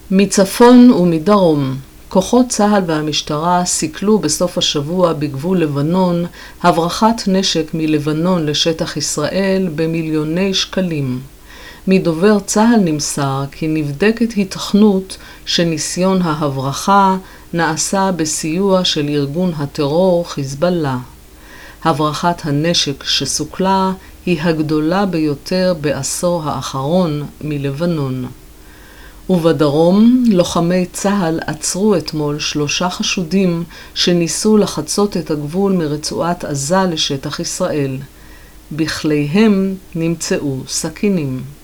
מצפון ומדרום, כוחות צה"ל והמשטרה סיכלו בסוף השבוע בגבול לבנון הברחת נשק מלבנון לשטח ישראל במיליוני שקלים. מדובר צה"ל נמסר כי נבדקת היתכנות שניסיון ההברחה נעשה בסיוע של ארגון הטרור חיזבאללה. הברחת הנשק שסוכלה היא הגדולה ביותר בעשור האחרון מלבנון. ובדרום, לוחמי צה"ל עצרו אתמול 3 חשודים שניסו לחצות את הגבול מרצועת עזה לשטח ישראל. בכליהם נמצאו סכינים.